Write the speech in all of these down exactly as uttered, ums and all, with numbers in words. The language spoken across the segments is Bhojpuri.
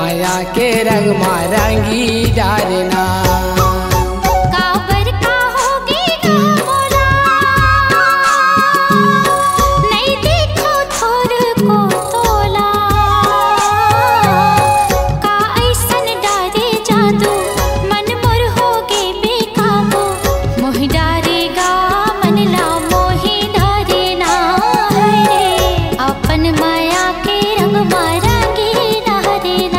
माया के रंग मारंगी डारना। काबर का होगी मोला, नहीं देखो थोर को तोला। का ऐसन डारे जादू मन मोर होगे बेकाबू। मोहि डारेगा मन ला मोहि डारे ना है। अपन माया के रंग मारंगी डारना।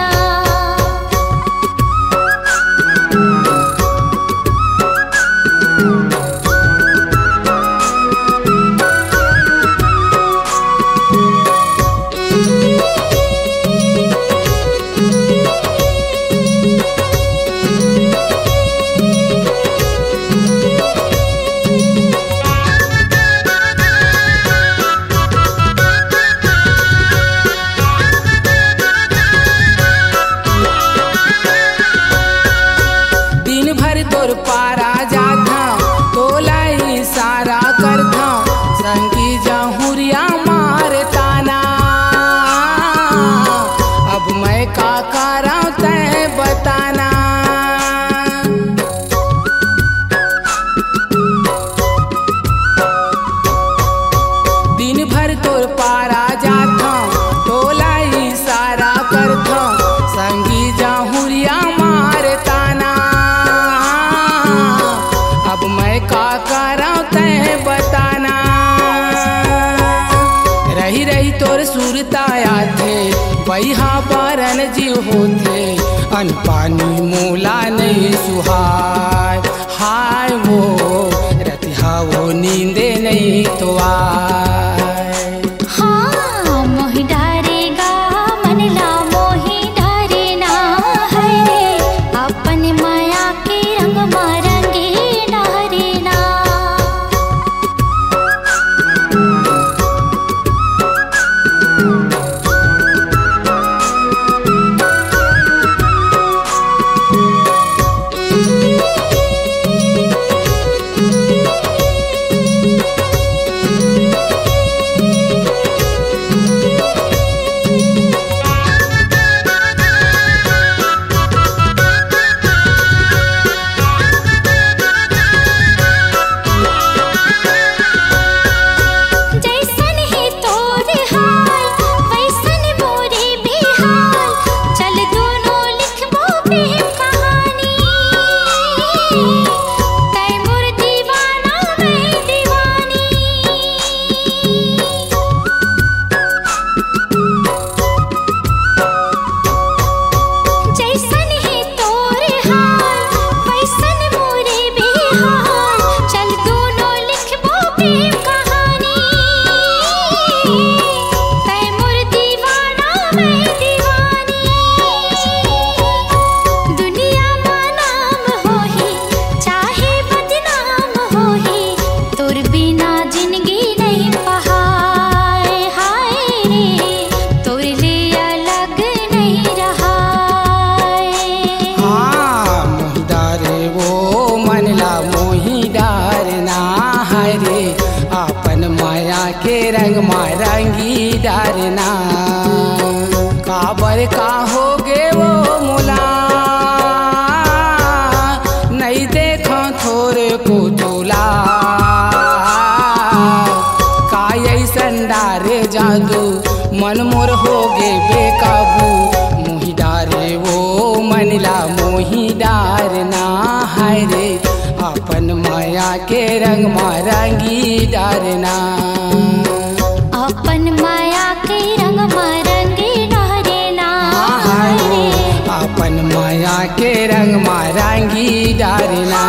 दिन भर तोर पारा जाता तोला इशारा करता संगी जहुरिया मारता ना। अब मैं का करा तय बताना। दिन भर तोर पारा जाता तोला इशारा करता संगी जहुरिया मारता ना। अब मैं का करा तय बताना। रही रही तोर सुरताया थे बहा पारन जी होते। अन पानी मोला नहीं सुहाय हाय वो रतिहा वो नींदे नहीं तो आए। हाँ मोहि डारेगा मन ला मोहि डारना है। अपन माया के रंग मारंगी डारना। जैसन ही तोर हाल वैसन मोरे भी हाल। चल दोनों लिखबो प्रेम कहानी। तै मोर दीवाना मैं दीवानी। जैसन ही तोर हाल वैसन मोरे भी हाल। चल दोनों लिखबो प्रेम कहानी। तै मोर दीवाना मैं दीवानी। दुनिया मा नाम होही चाहे बदनाम होही। तोर बिना जिंदगी नहीं पहाय हाय रे। तोर ले अलग नहीं रहाय। हाँ मोहि डारे वो मन ला मोहि डारना है रे। अपन माया के रंग मारंगी डारना। काबर का होगे वो मुला, नहीं देखो थोरे को तोला। का ऐसन डारे जादू मन मोर होगे बेकाबू। मोहि डारे वो मन ला मोहि डारना है रे। अपन माया के रंग मारंगी डारना। अपन माया के रंग मारंगी डारना हाय है। अपन माया के रंग मारंगी डारना।